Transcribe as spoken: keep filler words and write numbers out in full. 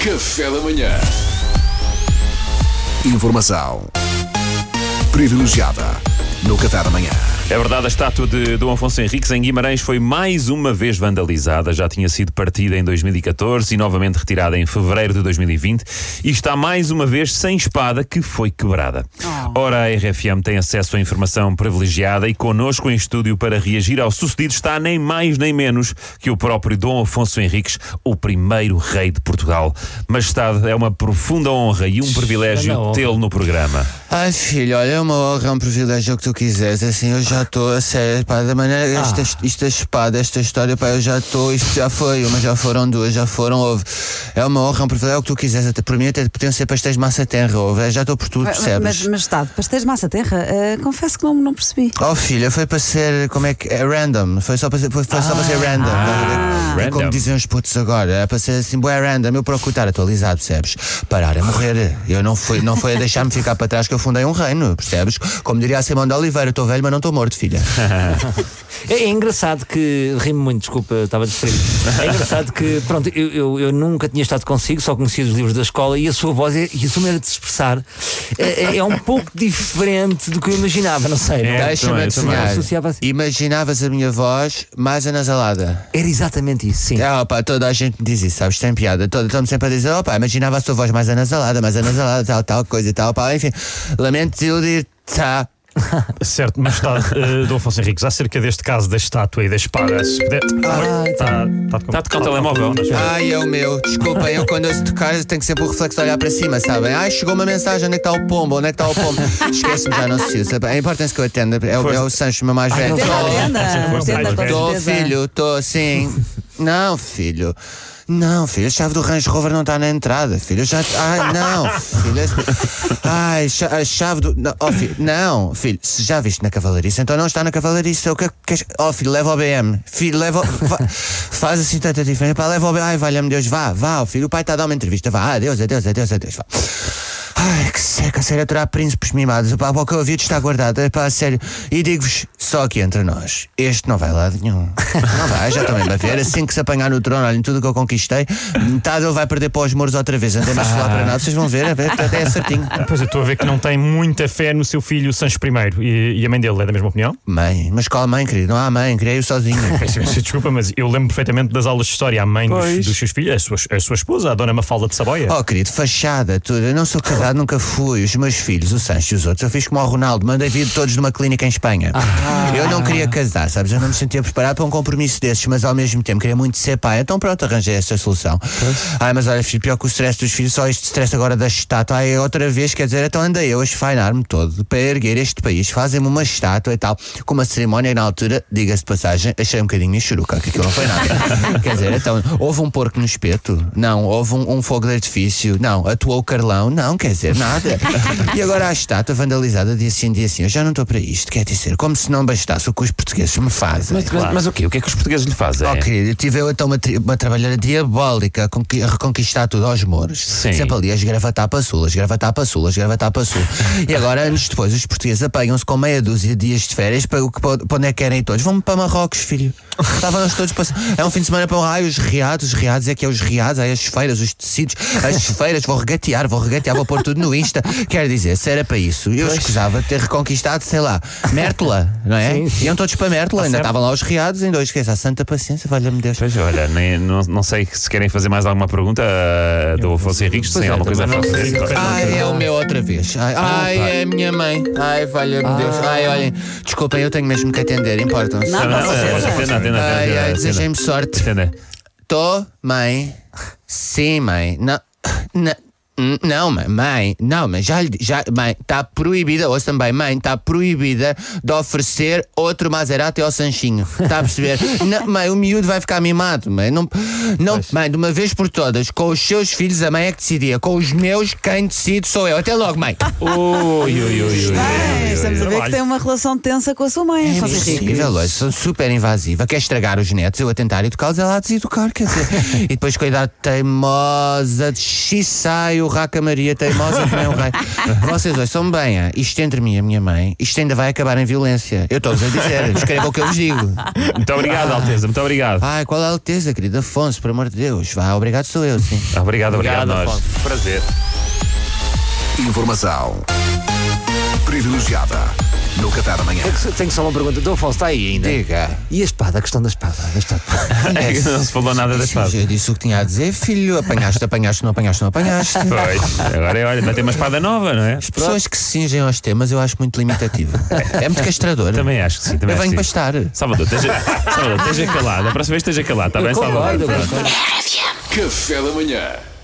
Café da Manhã. Informação privilegiada no Café da Manhã. É verdade, a estátua de Dom Afonso Henriques em Guimarães foi mais uma vez vandalizada. Já tinha sido partida em dois mil e catorze e novamente retirada em fevereiro de dois mil e vinte e está mais uma vez sem espada, que foi quebrada. Oh. Ora, a R F M tem acesso a informação privilegiada e connosco em estúdio para reagir ao sucedido está nem mais nem menos que o próprio Dom Afonso Henriques, o primeiro rei de Portugal. Majestade, é uma profunda honra e um privilégio tê-lo no programa. Ai, filho, olha, é uma honra, é um privilégio o que tu quiseres. Assim, eu já estou a sério, pá, da maneira, esta, ah. esta espada, esta história, pá, eu já estou, isto já foi uma, já foram duas, já foram, houve. É uma honra, é um privilégio, é o que tu quiseres. Até, por mim até podiam ser pastéis de massa terra, houve. Já estou por tudo, percebes? Mas, mas está, pastéis de massa terra, uh, confesso que não, não percebi. Oh, filha, foi para ser, como é que, é random, foi só para ser, foi, foi ah. só para ser random. Ah. É como dizem os putos agora, é para ser assim, bué random, eu procuro estar atualizado, percebes? Parar a morrer, eu não fui, não foi a deixar-me ficar para trás que eu fundei um reino, percebes? Como diria a Simão de Oliveira, estou velho mas não estou morto, filha. É, é engraçado que, rimo muito, desculpa, estava distraído. É engraçado que, pronto, eu, eu, eu nunca tinha estado consigo, só conhecia os livros da escola e a sua voz e a sua maneira de se expressar é, é um pouco diferente do que eu imaginava, não sei. É, Deixa-me adivinhar. Assim. Imaginavas a minha voz mais anasalada? Era exatamente isso, sim. É, opa, toda a gente me diz isso, sabes? Tem piada. Estão-me sempre a dizer, opa, imaginava a sua voz mais anasalada, mais anasalada, tal, tal coisa e tal, opa, enfim. Lamento desiludir, tá. Certo, mas está, uh, Dom Afonso Henriques, acerca deste caso da estátua e da espada, se puder. Ah, está tá a tocar o telemóvel. Ai, é o meu. Desculpa, eu quando eu se tocar tenho que sempre o reflexo de olhar para cima, sabem? Ai, chegou uma mensagem, onde é que está o pombo? Onde é que está o pombo? Esquece-me, já não se usa. A importância que eu atendo é o, é o Sancho, meu mais velho. Estou, filho, estou assim. Não, filho. Não, filho, a chave do Range Rover não está na entrada, filho. Eu já. Ai, não, filho. Ai, a chave do. Não, oh, filho, não, filho, se já viste na cavalariça, então não está na cavalariça. O que é que. Oh, filho, leva ao B M. Filho, leva. Vá, faz assim tanta diferença. Pá, leva ao B M. Ai, valha-me Deus, vá, vá, oh, filho. O pai está a dar uma entrevista, vá. Adeus, adeus, adeus, adeus, vá. Ai, que seca, a sério, aturar príncipes mimados. Pá, o que eu ouvi está guardado, é pá, a sério. E digo-vos, só aqui entre nós, este não vai lá de nenhum. Não vai, já também vai ver. Assim que se apanhar no trono, olhem, tudo que eu conquistei, metade ele vai perder para os mouros outra vez. Andei mais falar para nada, vocês vão ver, até é certinho. Pois eu estou a ver que não tem muita fé no seu filho Sancho I. E, e a mãe dele é da mesma opinião? Mãe, mas qual mãe, querido? Não há mãe, criei-o sozinho. Desculpa, mas eu lembro perfeitamente das aulas de história. A mãe dos, dos seus filhos, a sua, a sua esposa, a dona Mafalda de Saboia. Oh, querido, fachada, tudo. Eu não sou casado, nunca fui. Os meus filhos, o Sancho e os outros, eu fiz como ao Ronaldo, mandei vir todos numa clínica em Espanha. Ah. Eu não queria casar, sabes? Eu não me sentia preparado para um compromisso desses, mas ao mesmo tempo queria muito ser pai. Então pronto, arranjei esta solução. Pois. Ai, mas olha, filho, pior que o stress dos filhos, só este stress agora da estátua. Ai, outra vez, quer dizer, então andei eu a esfainar-me todo para erguer este país, fazem-me uma estátua e tal, com uma cerimónia e na altura, diga-se de passagem, achei um bocadinho michuruca, que aquilo não foi nada. Quer dizer, então, houve um porco no espeto? Não. Houve um, um fogo de artifício? Não. Atuou o Carlão? Não, quer dizer, nada. E agora a estátua vandalizada dia sim, dia sim. Eu já não estou para isto, quer dizer, como se não bastasse o que os portugueses me fazem. Mas, claro. mas o quê? O que é que os portugueses lhe fazem? Oh, querido, eu tive eu então uma, uma trabalhadora diabólica a reconquistar tudo aos mouros. Sim. Sempre ali a esgravatar para sul, a esgravatar para sul, a esgravatar para sul. E agora, anos depois, os portugueses apanham-se com meia dúzia de dias de férias para, para, para onde é que querem ir todos? Vão para Marrocos, filho. Estavam todos para... É um fim de semana para ai, os riados, os riados, é que é os riados, ai, as feiras, os tecidos, as feiras, vou regatear, vou regatear, vou pôr tudo no Insta. Quer dizer, se era para isso, eu pois. escusava ter reconquistado, sei lá, Mértola, não é? Sim, sim. Iam todos para Mértola, ah, ainda estavam lá os riados, ainda hoje esquece a santa paciência, valha-me Deus. Pois olha, nem, não, não sei se querem fazer mais alguma pergunta uh, do Afonso Henriques, se tem alguma coisa a fazer. Ai, é o meu outra vez. Ai, ai é a minha mãe. Ai, valha-me ah. Deus. Ai, olhem, desculpem, eu tenho mesmo que atender, importam-se. Não, não, não, não, não, não. Ai, ai, desejem-me sorte. Tô, mãe. Sim, mãe. Não, não. Não, mãe, não, mas já lhe já, mãe, está proibida, ouça também, mãe, está proibida de oferecer outro Maserati ao Sanchinho. Está a perceber? Não, mãe, o miúdo vai ficar mimado, mãe. Não, não, mãe, de uma vez por todas, com os seus filhos a mãe é que decidia, com os meus, quem decide sou eu. Até logo, mãe. Ui, ui, ui, ui. Ai, estamos a ver que tem uma relação tensa com a sua mãe. É impossível, olha, sou super invasiva. Quer estragar os netos, eu a tentar educá-los, ela a deseducar, quer dizer. E depois, cuidado, teimosa, de xissaio. urraca Maria, teimosa que nem um rei. Vocês ouçam bem, ah, isto entre mim e a minha mãe, isto ainda vai acabar em violência. Eu estou-vos a dizer, escrevam o que eu vos digo. Muito obrigado, Ah. Alteza, muito obrigado. Ai, qual é a Alteza, querido Afonso, por amor de Deus. Vá, obrigado sou eu, sim. Obrigado, obrigado, Obrigado, nós. Afonso. Prazer. Informação privilegiada no Café da Manhã. Tenho só uma pergunta. Dom Afonso, está aí ainda? Diga. E a espada, a questão da espada? A espada. É que não se falou nada da espada. Eu disse o que tinha a dizer, filho. Apanhaste, apanhaste, não apanhaste, não apanhaste. Pois, agora é, olha, vai ter uma espada nova, não é? As pessoas que se cingem aos temas eu acho muito limitativo. É muito castrador. Também acho que sim. Também Eu acho venho que para sim. estar. Salvador, esteja, Salvador, esteja calado. A próxima vez esteja calado, está bem, Salvador? Concordo, Pronto. concordo. Café da Manhã.